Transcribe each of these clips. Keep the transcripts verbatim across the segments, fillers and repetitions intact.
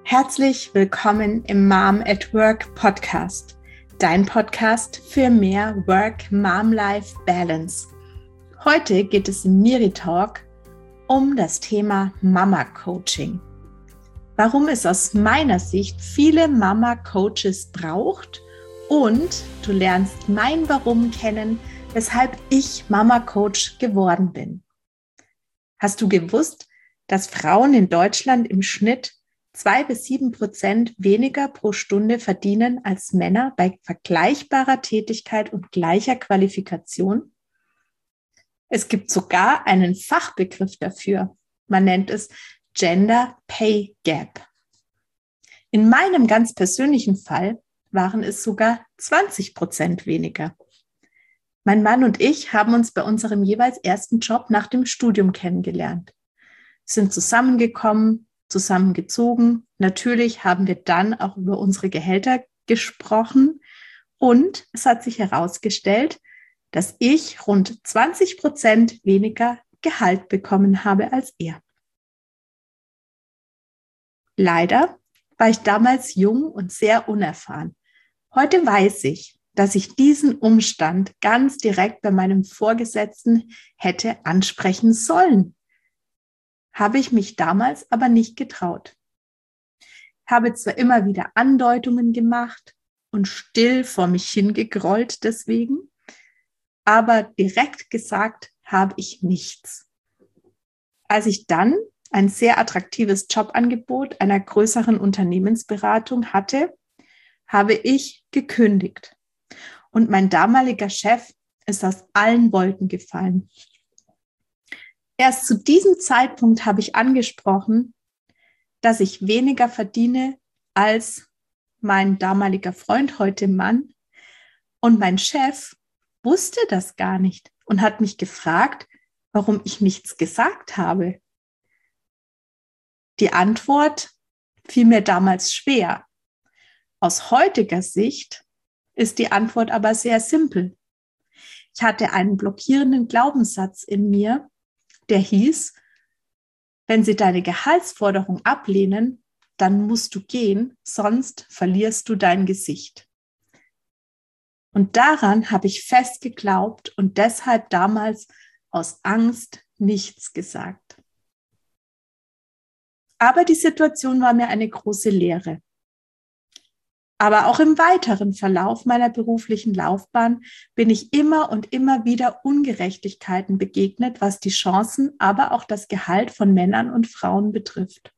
Herzlich willkommen im Mom at Work Podcast, dein Podcast für mehr Work-Mom-Life-Balance. Heute geht es im Miri Talk um das Thema Mama-Coaching. Warum es aus meiner Sicht viele Mama-Coaches braucht und du lernst mein Warum kennen, weshalb ich Mama-Coach geworden bin. Hast du gewusst, dass Frauen in Deutschland im Schnitt zwei bis sieben Prozent weniger pro Stunde verdienen als Männer bei vergleichbarer Tätigkeit und gleicher Qualifikation? Es gibt sogar einen Fachbegriff dafür. Man nennt es Gender Pay Gap. In meinem ganz persönlichen Fall waren es sogar zwanzig Prozent weniger. Mein Mann und ich haben uns bei unserem jeweils ersten Job nach dem Studium kennengelernt, sind zusammengekommen, zusammengezogen. Natürlich haben wir dann auch über unsere Gehälter gesprochen und es hat sich herausgestellt, dass ich rund zwanzig Prozent weniger Gehalt bekommen habe als er. Leider war ich damals jung und sehr unerfahren. Heute weiß ich, dass ich diesen Umstand ganz direkt bei meinem Vorgesetzten hätte ansprechen sollen. Habe ich mich damals aber nicht getraut. Habe zwar immer wieder Andeutungen gemacht und still vor mich hingegrollt deswegen, aber direkt gesagt habe ich nichts. Als ich dann ein sehr attraktives Jobangebot einer größeren Unternehmensberatung hatte, habe ich gekündigt. Und mein damaliger Chef ist aus allen Wolken gefallen. Erst zu diesem Zeitpunkt habe ich angesprochen, dass ich weniger verdiene als mein damaliger Freund, heute Mann. Und mein Chef wusste das gar nicht und hat mich gefragt, warum ich nichts gesagt habe. Die Antwort fiel mir damals schwer. Aus heutiger Sicht ist die Antwort aber sehr simpel. Ich hatte einen blockierenden Glaubenssatz in mir, der hieß, wenn sie deine Gehaltsforderung ablehnen, dann musst du gehen, sonst verlierst du dein Gesicht. Und daran habe ich fest geglaubt und deshalb damals aus Angst nichts gesagt. Aber die Situation war mir eine große Lehre. Aber auch im weiteren Verlauf meiner beruflichen Laufbahn bin ich immer und immer wieder Ungerechtigkeiten begegnet, was die Chancen, aber auch das Gehalt von Männern und Frauen betrifft.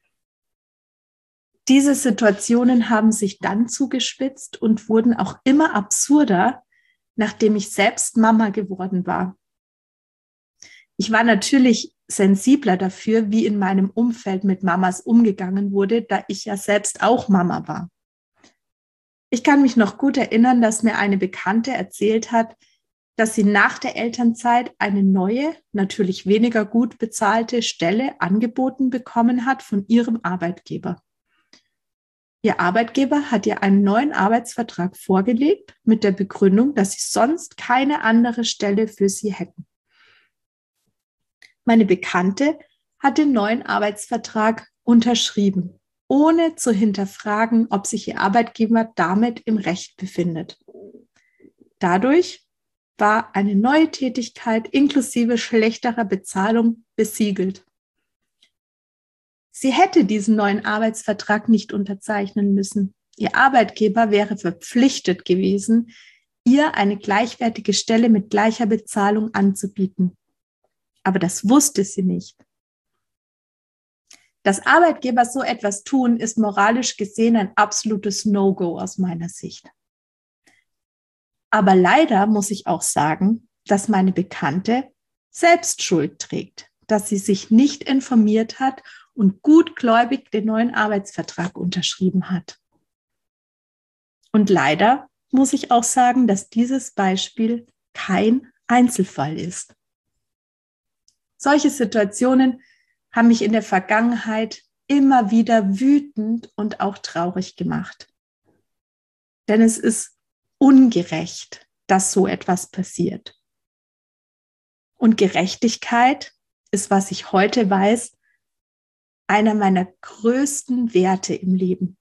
Diese Situationen haben sich dann zugespitzt und wurden auch immer absurder, nachdem ich selbst Mama geworden war. Ich war natürlich sensibler dafür, wie in meinem Umfeld mit Mamas umgegangen wurde, da ich ja selbst auch Mama war. Ich kann mich noch gut erinnern, dass mir eine Bekannte erzählt hat, dass sie nach der Elternzeit eine neue, natürlich weniger gut bezahlte Stelle angeboten bekommen hat von ihrem Arbeitgeber. Ihr Arbeitgeber hat ihr einen neuen Arbeitsvertrag vorgelegt mit der Begründung, dass sie sonst keine andere Stelle für sie hätten. Meine Bekannte hat den neuen Arbeitsvertrag unterschrieben, ohne zu hinterfragen, ob sich ihr Arbeitgeber damit im Recht befindet. Dadurch war eine neue Tätigkeit inklusive schlechterer Bezahlung besiegelt. Sie hätte diesen neuen Arbeitsvertrag nicht unterzeichnen müssen. Ihr Arbeitgeber wäre verpflichtet gewesen, ihr eine gleichwertige Stelle mit gleicher Bezahlung anzubieten. Aber das wusste sie nicht. Dass Arbeitgeber so etwas tun, ist moralisch gesehen ein absolutes No-Go aus meiner Sicht. Aber leider muss ich auch sagen, dass meine Bekannte selbst Schuld trägt, dass sie sich nicht informiert hat und gutgläubig den neuen Arbeitsvertrag unterschrieben hat. Und leider muss ich auch sagen, dass dieses Beispiel kein Einzelfall ist. Solche Situationen haben mich in der Vergangenheit immer wieder wütend und auch traurig gemacht. Denn es ist ungerecht, dass so etwas passiert. Und Gerechtigkeit ist, was ich heute weiß, einer meiner größten Werte im Leben.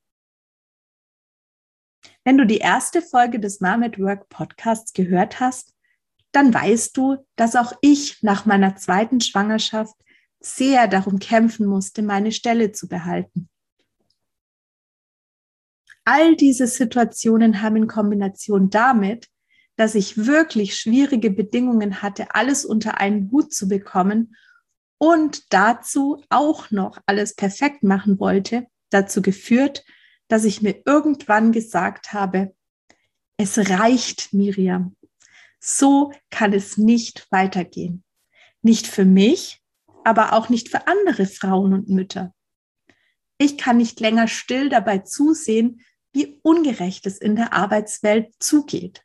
Wenn du die erste Folge des Mom at Work Podcasts gehört hast, dann weißt du, dass auch ich nach meiner zweiten Schwangerschaft sehr darum kämpfen musste, meine Stelle zu behalten. All diese Situationen haben in Kombination damit, dass ich wirklich schwierige Bedingungen hatte, alles unter einen Hut zu bekommen und dazu auch noch alles perfekt machen wollte, dazu geführt, dass ich mir irgendwann gesagt habe, es reicht, Miriam. So kann es nicht weitergehen. Nicht für mich, aber auch nicht für andere Frauen und Mütter. Ich kann nicht länger still dabei zusehen, wie ungerecht es in der Arbeitswelt zugeht.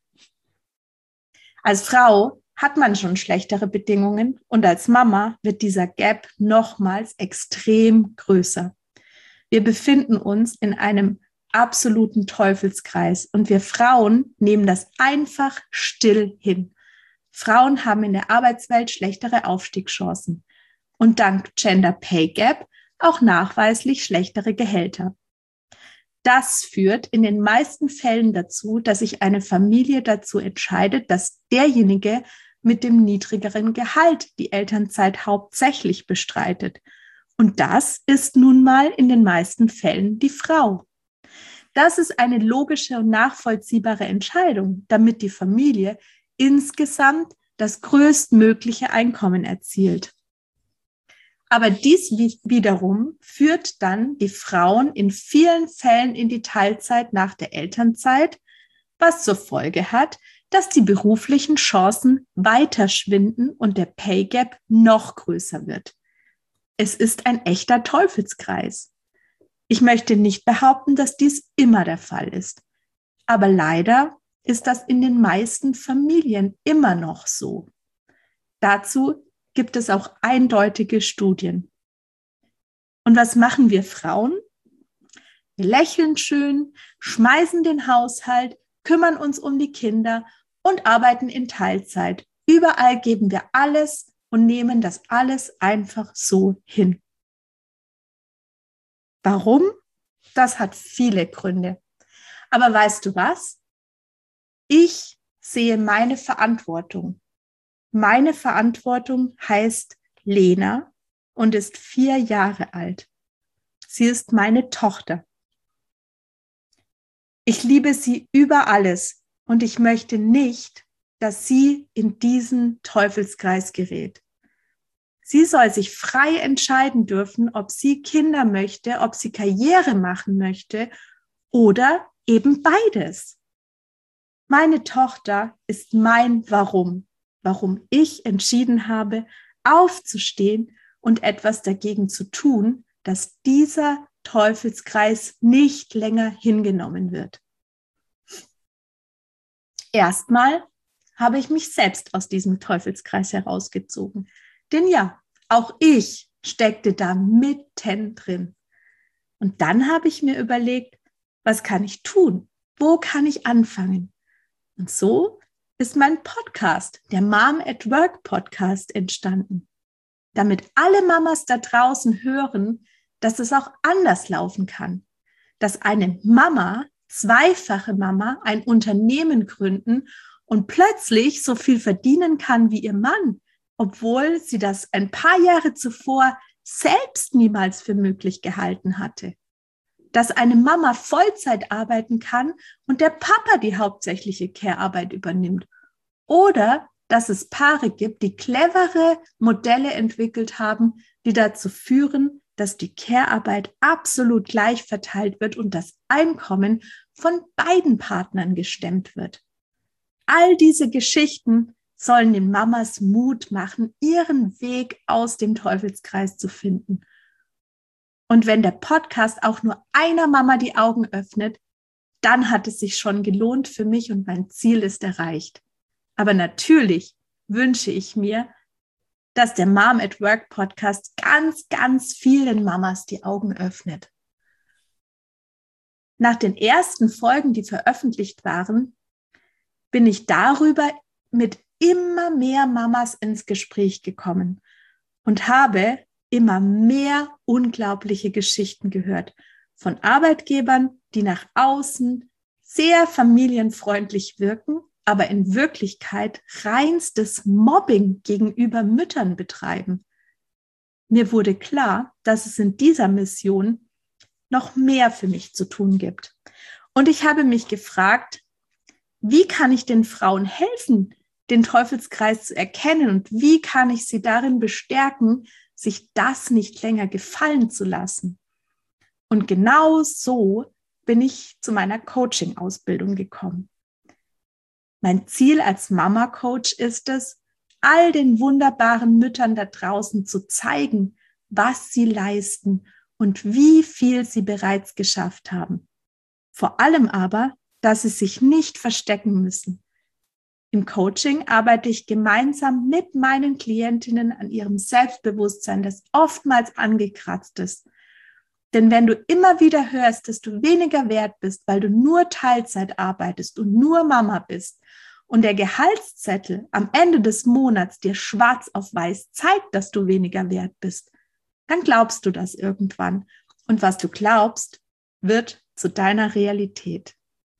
Als Frau hat man schon schlechtere Bedingungen und als Mama wird dieser Gap nochmals extrem größer. Wir befinden uns in einem absoluten Teufelskreis und wir Frauen nehmen das einfach still hin. Frauen haben in der Arbeitswelt schlechtere Aufstiegschancen und dank Gender Pay Gap auch nachweislich schlechtere Gehälter. Das führt in den meisten Fällen dazu, dass sich eine Familie dazu entscheidet, dass derjenige mit dem niedrigeren Gehalt die Elternzeit hauptsächlich bestreitet. Und das ist nun mal in den meisten Fällen die Frau. Das ist eine logische und nachvollziehbare Entscheidung, damit die Familie insgesamt das größtmögliche Einkommen erzielt. Aber dies wiederum führt dann die Frauen in vielen Fällen in die Teilzeit nach der Elternzeit, was zur Folge hat, dass die beruflichen Chancen weiter schwinden und der Pay Gap noch größer wird. Es ist ein echter Teufelskreis. Ich möchte nicht behaupten, dass dies immer der Fall ist. Aber leider ist das in den meisten Familien immer noch so. Dazu gibt es auch eindeutige Studien. Und was machen wir Frauen? Wir lächeln schön, schmeißen den Haushalt, kümmern uns um die Kinder und arbeiten in Teilzeit. Überall geben wir alles und nehmen das alles einfach so hin. Warum? Das hat viele Gründe. Aber weißt du was? Ich sehe meine Verantwortung. Meine Verantwortung heißt Lena und ist vier Jahre alt. Sie ist meine Tochter. Ich liebe sie über alles und ich möchte nicht, dass sie in diesen Teufelskreis gerät. Sie soll sich frei entscheiden dürfen, ob sie Kinder möchte, ob sie Karriere machen möchte oder eben beides. Meine Tochter ist mein Warum. Warum ich entschieden habe, aufzustehen und etwas dagegen zu tun, dass dieser Teufelskreis nicht länger hingenommen wird. Erstmal habe ich mich selbst aus diesem Teufelskreis herausgezogen. Denn ja, auch ich steckte da mittendrin. Und dann habe ich mir überlegt, was kann ich tun? Wo kann ich anfangen? Und so ist mein Podcast, der Mom at Work Podcast, entstanden. Damit alle Mamas da draußen hören, dass es auch anders laufen kann. Dass eine Mama, zweifache Mama, ein Unternehmen gründen und plötzlich so viel verdienen kann wie ihr Mann, obwohl sie das ein paar Jahre zuvor selbst niemals für möglich gehalten hatte. Dass eine Mama Vollzeit arbeiten kann und der Papa die hauptsächliche Care-Arbeit übernimmt. Oder dass es Paare gibt, die clevere Modelle entwickelt haben, die dazu führen, dass die Care-Arbeit absolut gleich verteilt wird und das Einkommen von beiden Partnern gestemmt wird. All diese Geschichten sollen den Mamas Mut machen, ihren Weg aus dem Teufelskreis zu finden. Und wenn der Podcast auch nur einer Mama die Augen öffnet, dann hat es sich schon gelohnt für mich und mein Ziel ist erreicht. Aber natürlich wünsche ich mir, dass der Mom at Work Podcast ganz, ganz vielen Mamas die Augen öffnet. Nach den ersten Folgen, die veröffentlicht waren, bin ich darüber mit immer mehr Mamas ins Gespräch gekommen und habe immer mehr unglaubliche Geschichten gehört von Arbeitgebern, die nach außen sehr familienfreundlich wirken, aber in Wirklichkeit reinstes Mobbing gegenüber Müttern betreiben. Mir wurde klar, dass es in dieser Mission noch mehr für mich zu tun gibt. Und ich habe mich gefragt, wie kann ich den Frauen helfen, den Teufelskreis zu erkennen und wie kann ich sie darin bestärken, sich das nicht länger gefallen zu lassen? Und genau so bin ich zu meiner Coaching-Ausbildung gekommen. Mein Ziel als Mama-Coach ist es, all den wunderbaren Müttern da draußen zu zeigen, was sie leisten und wie viel sie bereits geschafft haben. Vor allem aber, dass sie sich nicht verstecken müssen. Im Coaching arbeite ich gemeinsam mit meinen Klientinnen an ihrem Selbstbewusstsein, das oftmals angekratzt ist. Denn wenn du immer wieder hörst, dass du weniger wert bist, weil du nur Teilzeit arbeitest und nur Mama bist und der Gehaltszettel am Ende des Monats dir schwarz auf weiß zeigt, dass du weniger wert bist, dann glaubst du das irgendwann. Und was du glaubst, wird zu deiner Realität.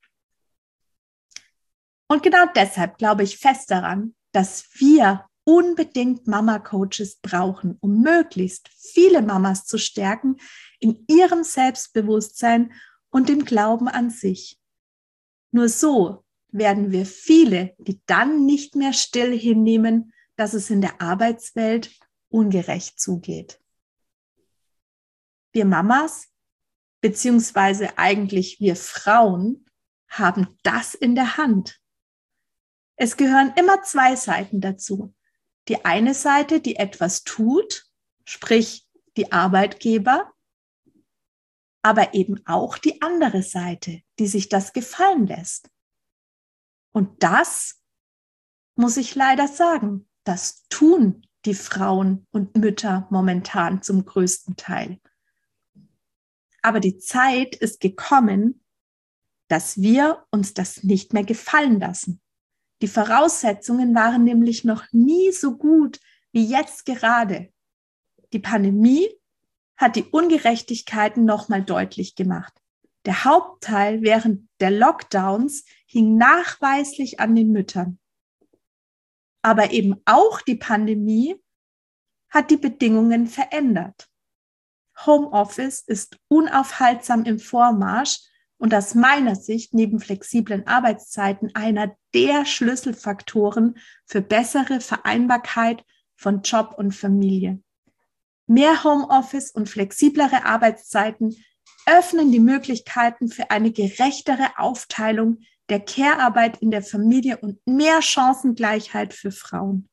Und genau deshalb glaube ich fest daran, dass wir unbedingt Mama-Coaches brauchen, um möglichst viele Mamas zu stärken in ihrem Selbstbewusstsein und dem Glauben an sich. Nur so werden wir viele, die dann nicht mehr still hinnehmen, dass es in der Arbeitswelt ungerecht zugeht. Wir Mamas, beziehungsweise eigentlich wir Frauen, haben das in der Hand. Es gehören immer zwei Seiten dazu. Die eine Seite, die etwas tut, sprich die Arbeitgeber, aber eben auch die andere Seite, die sich das gefallen lässt. Und das, muss ich leider sagen, das tun die Frauen und Mütter momentan zum größten Teil. Aber die Zeit ist gekommen, dass wir uns das nicht mehr gefallen lassen. Die Voraussetzungen waren nämlich noch nie so gut wie jetzt gerade. Die Pandemie hat die Ungerechtigkeiten nochmal deutlich gemacht. Der Hauptteil während der Lockdowns hing nachweislich an den Müttern. Aber eben auch die Pandemie hat die Bedingungen verändert. Homeoffice ist unaufhaltsam im Vormarsch und aus meiner Sicht neben flexiblen Arbeitszeiten einer der Schlüsselfaktoren für bessere Vereinbarkeit von Job und Familie. Mehr Homeoffice und flexiblere Arbeitszeiten öffnen die Möglichkeiten für eine gerechtere Aufteilung der Care-Arbeit in der Familie und mehr Chancengleichheit für Frauen.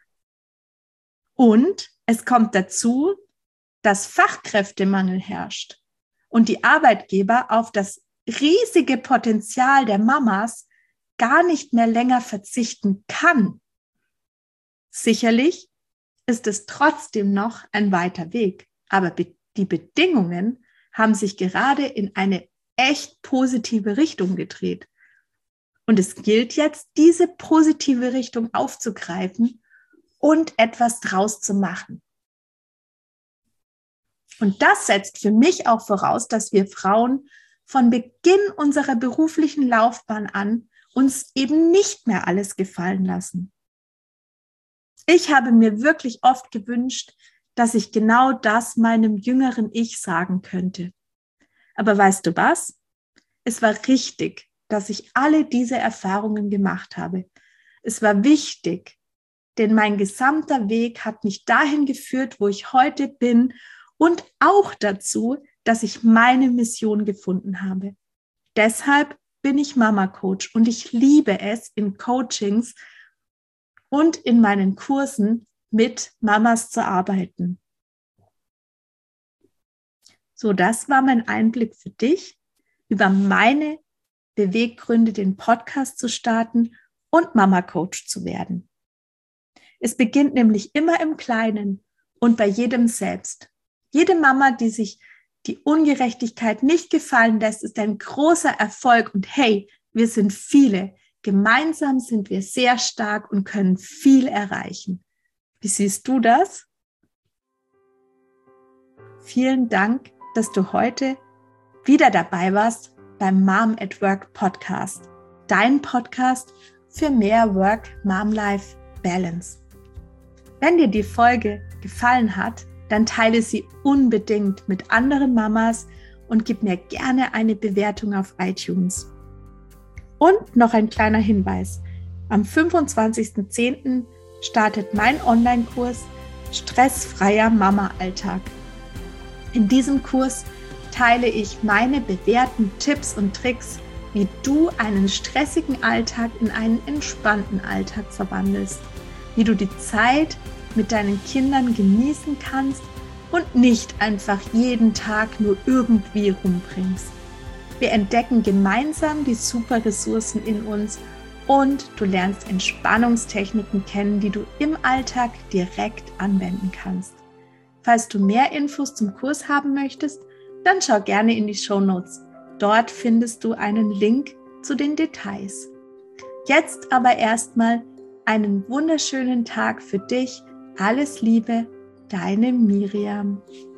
Und es kommt dazu, dass Fachkräftemangel herrscht und die Arbeitgeber auf das riesige Potenzial der Mamas gar nicht mehr länger verzichten kann. Sicherlich ist es trotzdem noch ein weiter Weg, aber be- die Bedingungen haben sich gerade in eine echt positive Richtung gedreht. Und es gilt jetzt, diese positive Richtung aufzugreifen und etwas draus zu machen. Und das setzt für mich auch voraus, dass wir Frauen von Beginn unserer beruflichen Laufbahn an uns eben nicht mehr alles gefallen lassen. Ich habe mir wirklich oft gewünscht, dass ich genau das meinem jüngeren Ich sagen könnte. Aber weißt du was? Es war richtig, dass ich alle diese Erfahrungen gemacht habe. Es war wichtig, denn mein gesamter Weg hat mich dahin geführt, wo ich heute bin und auch dazu, dass ich meine Mission gefunden habe. Deshalb bin ich Mama-Coach und ich liebe es, in Coachings und in meinen Kursen mit Mamas zu arbeiten. So, das war mein Einblick für dich über meine Beweggründe, den Podcast zu starten und Mama-Coach zu werden. Es beginnt nämlich immer im Kleinen und bei jedem selbst. Jede Mama, die sich die Ungerechtigkeit nicht gefallen lässt, ist ein großer Erfolg. Und hey, wir sind viele. Gemeinsam sind wir sehr stark und können viel erreichen. Wie siehst du das? vielen Dank, dass du heute wieder dabei warst beim Mom at Work Podcast, dein Podcast für mehr Work-Mom-Life-Balance. Wenn dir die Folge gefallen hat, dann teile sie unbedingt mit anderen Mamas und gib mir gerne eine Bewertung auf iTunes. Und noch ein kleiner Hinweis. Am fünfundzwanzigsten zehnten startet mein Online-Kurs Stressfreier Mama-Alltag. In diesem Kurs teile ich meine bewährten Tipps und Tricks, wie du einen stressigen Alltag in einen entspannten Alltag verwandelst, wie du die Zeit mit deinen Kindern genießen kannst und nicht einfach jeden Tag nur irgendwie rumbringst. Wir entdecken gemeinsam die super Ressourcen in uns und du lernst Entspannungstechniken kennen, die du im Alltag direkt anwenden kannst. Falls du mehr Infos zum Kurs haben möchtest, dann schau gerne in die Shownotes. Dort findest du einen Link zu den Details. Jetzt aber erstmal einen wunderschönen Tag für dich. Alles Liebe, deine Miriam.